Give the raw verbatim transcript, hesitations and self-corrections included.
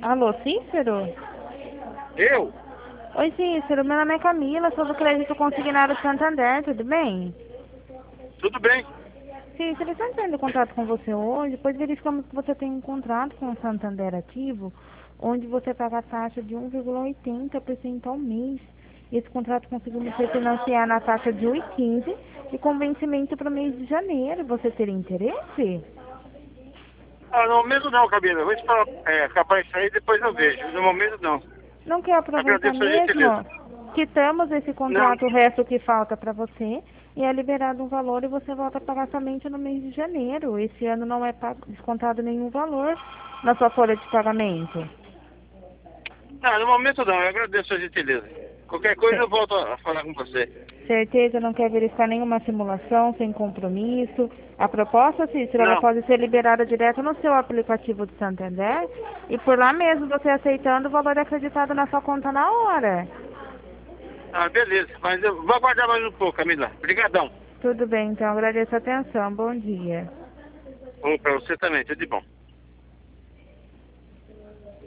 Alô, Cícero? Eu? Oi, Cícero, meu nome é Camila, sou do Crédito Consignado Santander, tudo bem? Tudo bem? Cícero, estou entrando em contato com você hoje, pois verificamos que você tem um contrato com o Santander ativo, onde você paga a taxa de um vírgula oitenta por cento ao mês. Esse contrato conseguimos refinanciar na taxa de um vírgula quinze e com vencimento para o mês de janeiro. Você teria interesse? Ah, no momento não, Camila. Eu vou esperar é, acabar isso aí e depois eu vejo. No momento não. Não quer aproveitar Agradeço a mesmo? gentileza. Quitamos esse Não. contrato, o resto que falta para você, e é liberado um valor e você volta a pagar somente no mês de janeiro. Esse ano não é pago- descontado nenhum valor na sua folha de pagamento. Não, no momento não. Eu agradeço a gentileza. Qualquer coisa Ce- eu volto a a falar com você. Certeza, não quer verificar nenhuma simulação, sem compromisso. A proposta, Cícero, ela Não. pode ser liberada direto no seu aplicativo de Santander e por lá mesmo você aceitando o valor acreditado na sua conta na hora. Ah, beleza. Mas eu vou aguardar mais um pouco, Camila. Obrigadão. Tudo bem, então agradeço a atenção. Bom dia. Bom, pra você também. Tudo de bom.